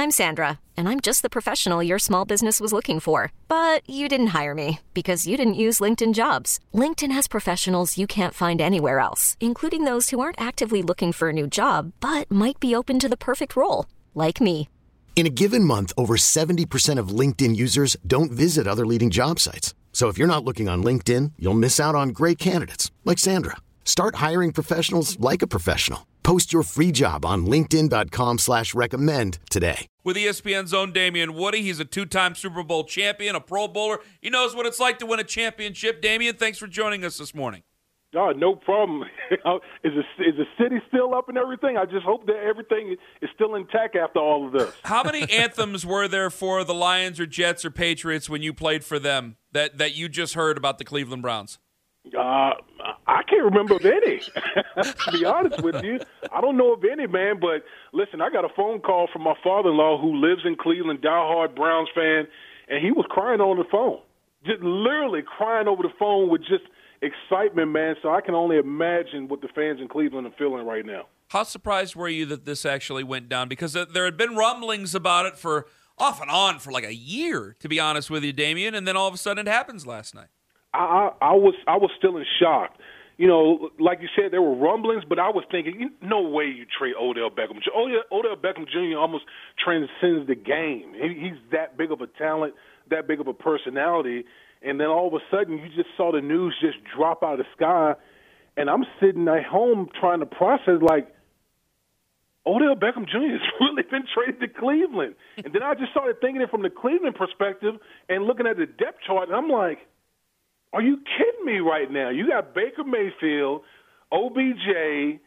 I'm Sandra, and I'm just the professional your small business was looking for. But you didn't hire me because you didn't use LinkedIn Jobs. LinkedIn has professionals you can't find anywhere else, including those who aren't actively looking for a new job, but might be open to the perfect role, like me. In a given month, over 70% of LinkedIn users don't visit other leading job sites. So if you're not looking on LinkedIn, you'll miss out on great candidates like Sandra. Start hiring professionals like a professional. Post your free job on linkedin.com/recommend today. With ESPN's own Damian Woody, he's a two-time Super Bowl champion, a Pro Bowler. He knows what it's like to win a championship. Damian, thanks for joining us this morning. Oh, no problem. Is the city still up and everything? I just hope that everything is still intact after all of this. How many anthems were there for the Lions or Jets or Patriots when you played for them that you just heard about the Cleveland Browns? I can't remember of any, to be honest with you. I don't know of any, man, but listen, I got a phone call from my father-in-law who lives in Cleveland, diehard Browns fan, and he was crying on the phone, just literally crying over the phone with just excitement, man. So I can only imagine what the fans in Cleveland are feeling right now. How surprised were you that this actually went down? Because there had been rumblings about it for off and on for like a year, to be honest with you, Damian, and then all of a sudden it happens last night. I was still in shock. You know, like you said, there were rumblings, but I was thinking, no way you trade Odell Beckham. Odell Beckham Jr. almost transcends the game. He's that big of a talent, that big of a personality, and then all of a sudden you just saw the news just drop out of the sky, and I'm sitting at home trying to process, like, Odell Beckham Jr. has really been traded to Cleveland. And then I just started thinking it from the Cleveland perspective and looking at the depth chart, and I'm like, are you kidding me right now? You got Baker Mayfield, OBJ,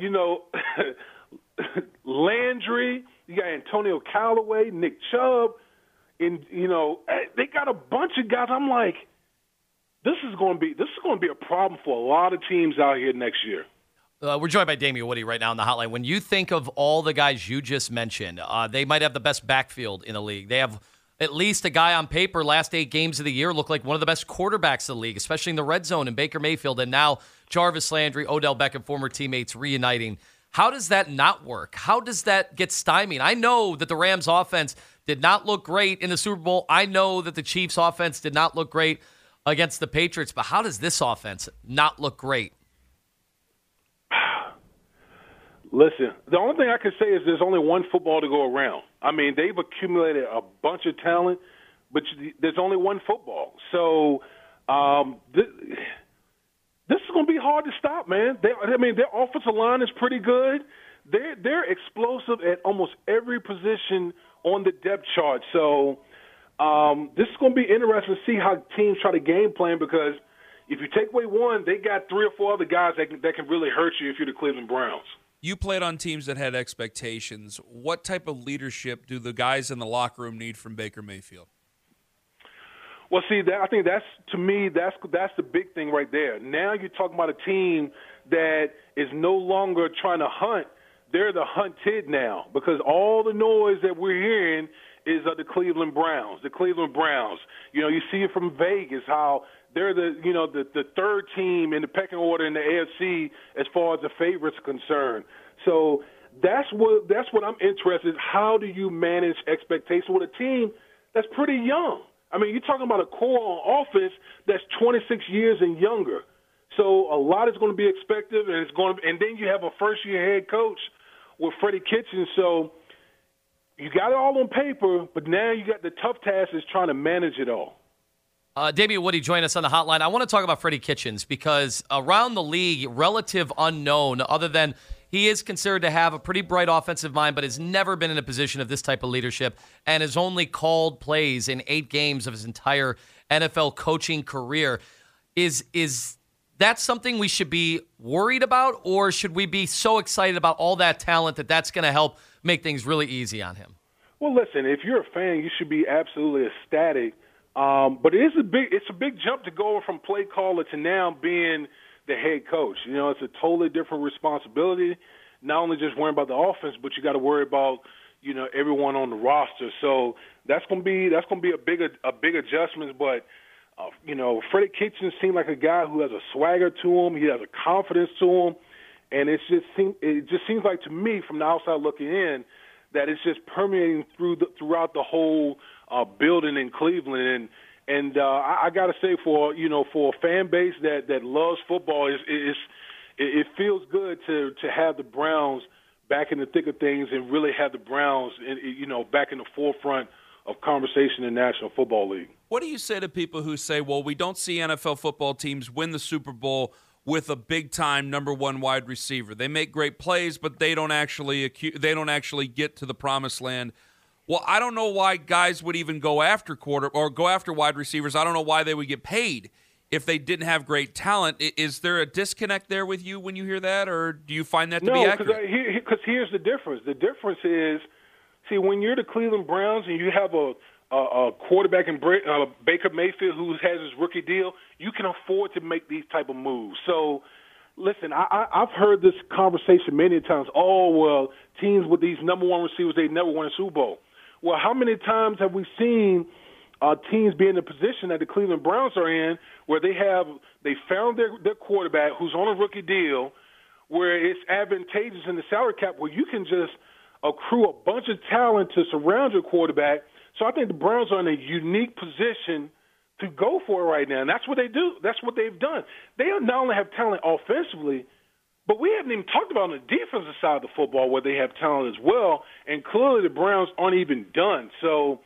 Landry, you got Antonio Callaway, Nick Chubb, and they got a bunch of guys. I'm like, this is going to be a problem for a lot of teams out here next year. We're joined by Damian Woody right now on the hotline. When you think of all the guys you just mentioned, they might have the best backfield in the league. They have at least a guy on paper, last 8 games of the year, looked like one of the best quarterbacks in the league, especially in the red zone, and Baker Mayfield, and now Jarvis Landry, Odell Beckham, former teammates reuniting. How does that not work? How does that get stymied? I know that the Rams offense did not look great in the Super Bowl. I know that the Chiefs offense did not look great against the Patriots, but how does this offense not look great? Listen, the only thing I can say is there's only one football to go around. I mean, they've accumulated a bunch of talent, but there's only one football. So this is going to be hard to stop, man. Their offensive line is pretty good. They're explosive at almost every position on the depth chart. So this is going to be interesting to see how teams try to game plan, because if you take away one, they got 3 or 4 other guys that can really hurt you if you're the Cleveland Browns. You played on teams that had expectations. What type of leadership do the guys in the locker room need from Baker Mayfield? Well, see, I think that's the big thing right there. Now you're talking about a team that is no longer trying to hunt. They're the hunted now, because all the noise that we're hearing is of the Cleveland Browns. The Cleveland Browns. You see it from Vegas, how they're the third team in the pecking order in the AFC as far as the favorites are concerned. So that's what I'm interested in. How do you manage expectations with a team that's pretty young? I mean, you're talking about a core on offense that's 26 years and younger. So a lot is going to be expected, and then you have a first-year head coach with Freddie Kitchens. So you got it all on paper, but now you got the tough task is trying to manage it all. Damian Woody joined us on the hotline. I want to talk about Freddie Kitchens, because around the league, relative unknown, other than he is considered to have a pretty bright offensive mind, but has never been in a position of this type of leadership, and has only called plays in 8 games of his entire NFL coaching career. Is that something we should be worried about, or should we be so excited about all that talent that that's going to help make things really easy on him? Well, listen, if you're a fan, you should be absolutely ecstatic. But it's a big jump to go from play caller to now being the head coach. It's a totally different responsibility. Not only just worrying about the offense, but you got to worry about everyone on the roster. So that's gonna be a big adjustment. But Freddie Kitchens seemed like a guy who has a swagger to him. He has a confidence to him, and it just seems like to me from the outside looking in that it's just permeating throughout the whole building in Cleveland. And I got to say, for a fan base that loves football, it feels good to have the Browns back in the thick of things and really have the Browns, back in the forefront of conversation in the National Football League. What do you say to people who say, well, we don't see NFL football teams win the Super Bowl with a big-time number one wide receiver? They make great plays, but they don't actually get to the promised land. Well, I don't know why guys would even go after wide receivers. I don't know why they would get paid if they didn't have great talent. Is there a disconnect there with you when you hear that, or do you find that to be accurate? No, because here's the difference. The difference is, when you're the Cleveland Browns and you have a quarterback in Baker Mayfield who has his rookie deal, you can afford to make these type of moves. So, listen, I've heard this conversation many times. Oh, well, teams with these number one receivers, they never won a Super Bowl. Well, how many times have we seen teams be in the position that the Cleveland Browns are in, where they found their quarterback who's on a rookie deal, where it's advantageous in the salary cap, where you can just accrue a bunch of talent to surround your quarterback. So I think the Browns are in a unique position to go for it right now, and that's what they do. That's what they've done. They not only have talent offensively, but we haven't even talked about on the defensive side of the football where they have talent as well, and clearly the Browns aren't even done. So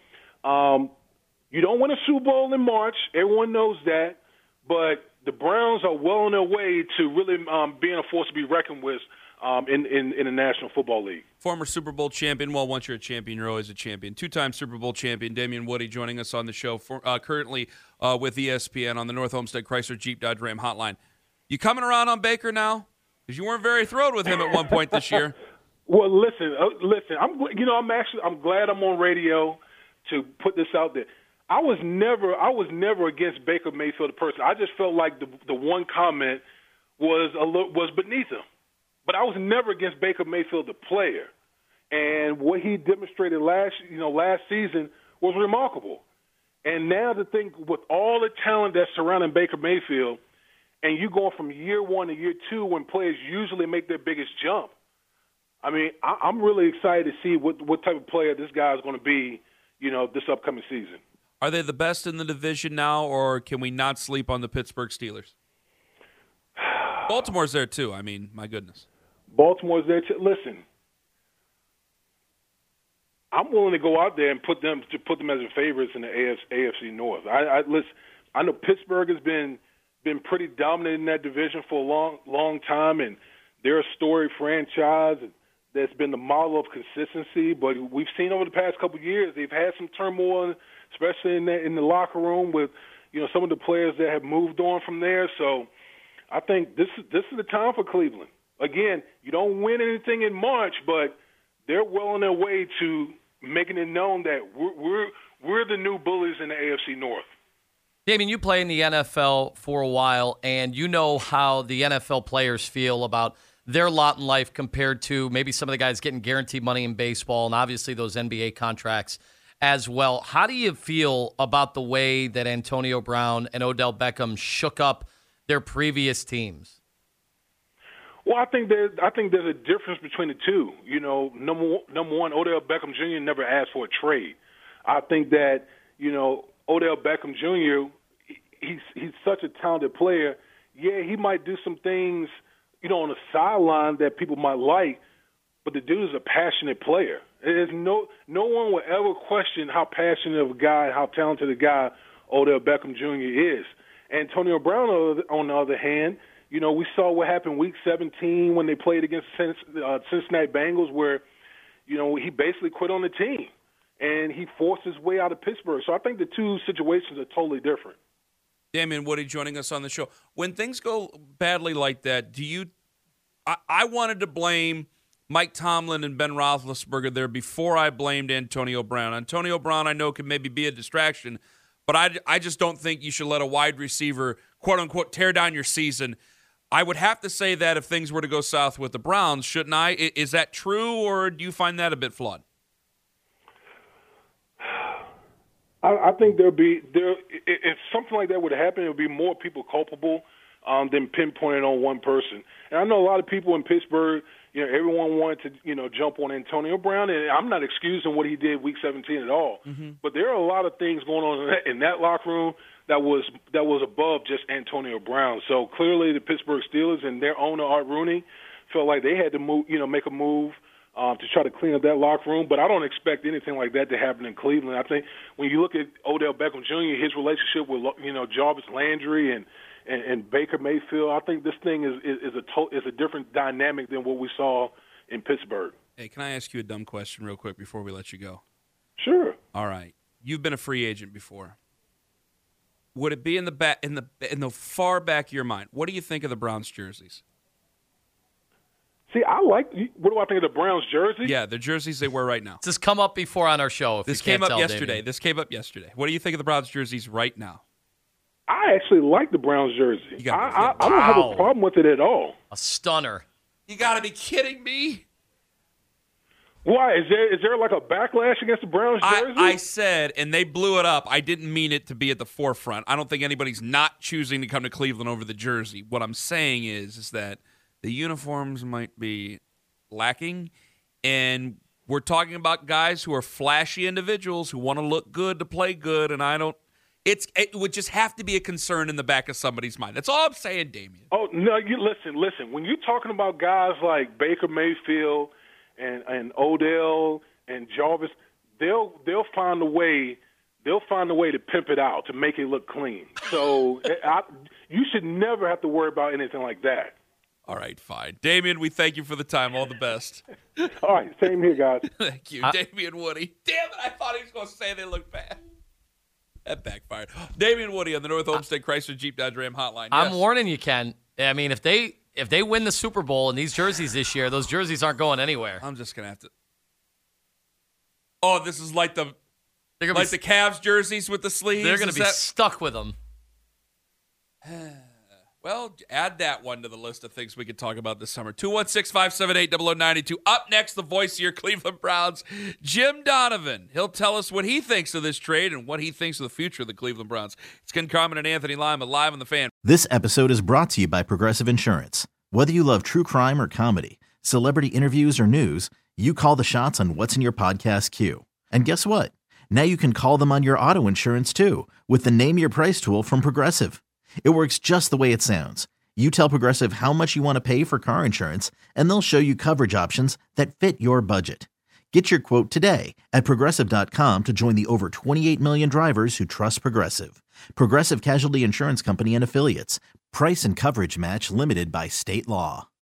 you don't win a Super Bowl in March. Everyone knows that, but the Browns are well on their way to really being a force to be reckoned with in the National Football League. Former Super Bowl champion. Well, once you're a champion, you're always a champion. Two-time Super Bowl champion Damien Woody joining us on the show, currently with ESPN on the North Olmsted Chrysler Jeep Dodge Ram hotline. You coming around on Baker now? Because you weren't very thrilled with him at one point this year. Well, listen. I'm glad I'm on radio to put this out there. I was never against Baker Mayfield the person. I just felt like the one comment was beneath him. But I was never against Baker Mayfield the player, and what he demonstrated last season was remarkable. And now to think, with all the talent that's surrounding Baker Mayfield, and you going from year one to year two when players usually make their biggest jump. I mean, I'm really excited to see what type of player this guy is going to be, this upcoming season. Are they the best in the division now, or can we not sleep on the Pittsburgh Steelers? Baltimore's there too. I mean, my goodness. Baltimore's there too. Listen, I'm willing to go out there and put them as the favorites in the AFC North. I know Pittsburgh has been pretty dominant in that division for a long time, and they're a storied franchise that's been the model of consistency. But we've seen over the past couple of years they've had some turmoil, especially in the locker room with some of the players that have moved on from there. So I think this is the time for Cleveland. Again, you don't win anything in March, but they're well on their way to making it known that we're the new bullies in the AFC North. Damien, you play in the NFL for a while, and you know how the NFL players feel about their lot in life compared to maybe some of the guys getting guaranteed money in baseball and obviously those NBA contracts as well. How do you feel about the way that Antonio Brown and Odell Beckham shook up their previous teams? Well, I think there's a difference between the two. Number one, Odell Beckham Jr. never asked for a trade. I think that Odell Beckham Jr. He's such a talented player. Yeah, he might do some things on the sideline that people might like, but the dude is a passionate player. There's no one will ever question how passionate of a guy, how talented a guy Odell Beckham Jr. is. Antonio Brown, on the other hand, we saw what happened Week 17 when they played against Cincinnati Bengals, where, he basically quit on the team, and he forced his way out of Pittsburgh. So I think the two situations are totally different. Damien Woody joining us on the show. When things go badly like that, I wanted to blame Mike Tomlin and Ben Roethlisberger there before I blamed Antonio Brown. Antonio Brown, I know, can maybe be a distraction, but I just don't think you should let a wide receiver, quote-unquote, tear down your season. I would have to say that if things were to go south with the Browns, shouldn't I? Is that true, or do you find that a bit flawed? I think if something like that would happen, it would be more people culpable than pinpointing on one person. And I know a lot of people in Pittsburgh, everyone wanted to, jump on Antonio Brown, and I'm not excusing what he did Week 17 at all. Mm-hmm. But there are a lot of things going on in that locker room that was above just Antonio Brown. So clearly the Pittsburgh Steelers and their owner, Art Rooney, felt like they had to move, make a move to try to clean up that locker room. But I don't expect anything like that to happen in Cleveland. I think when you look at Odell Beckham Jr., his relationship with, Jarvis Landry and Baker Mayfield, I think this thing is a different dynamic than what we saw in Pittsburgh. Hey, can I ask you a dumb question real quick before we let you go? Sure. All right. You've been a free agent before. Would it be in the far back of your mind? What do you think of the Browns jerseys? See, what do I think of the Browns jersey? Yeah, the jerseys they wear right now. This come up before on our show. This came up yesterday. What do you think of the Browns jerseys right now? I actually like the Browns jersey. I don't have a problem with it at all. A stunner. You got to be kidding me. Why? Is there like a backlash against the Browns jersey? I said, and they blew it up. I didn't mean it to be at the forefront. I don't think anybody's not choosing to come to Cleveland over the jersey. What I'm saying is that the uniforms might be lacking, and we're talking about guys who are flashy individuals who want to look good to play good, and it would just have to be a concern in the back of somebody's mind. That's all I'm saying, Damian. Oh, no, you listen. When you're talking about guys like Baker Mayfield and Odell and Jarvis, they'll find a way to pimp it out, to make it look clean. So you should never have to worry about anything like that. All right, fine. Damian, we thank you for the time. All the best. All right, same here, guys. Thank you. Damian Woody. Damn it, I thought he was going to say they look bad. That backfired. Damian Woody on the North Olmsted Chrysler Jeep Dodge Ram hotline. I'm warning you, Ken. I mean, if they win the Super Bowl in these jerseys this year, those jerseys aren't going anywhere. I'm just going to have to. Oh, this is like the Cavs jerseys with the sleeves? They're going to be stuck with them. Well, add that one to the list of things we could talk about this summer. 216-578-0092. Up next, the voice of your Cleveland Browns, Jim Donovan. He'll tell us what he thinks of this trade and what he thinks of the future of the Cleveland Browns. It's Ken Carman and Anthony Lima live on The Fan. This episode is brought to you by Progressive Insurance. Whether you love true crime or comedy, celebrity interviews or news, you call the shots on what's in your podcast queue. And guess what? Now you can call them on your auto insurance too with the Name Your Price tool from Progressive. It works just the way it sounds. You tell Progressive how much you want to pay for car insurance, and they'll show you coverage options that fit your budget. Get your quote today at Progressive.com to join the over 28 million drivers who trust Progressive. Progressive Casualty Insurance Company and Affiliates. Price and coverage match limited by state law.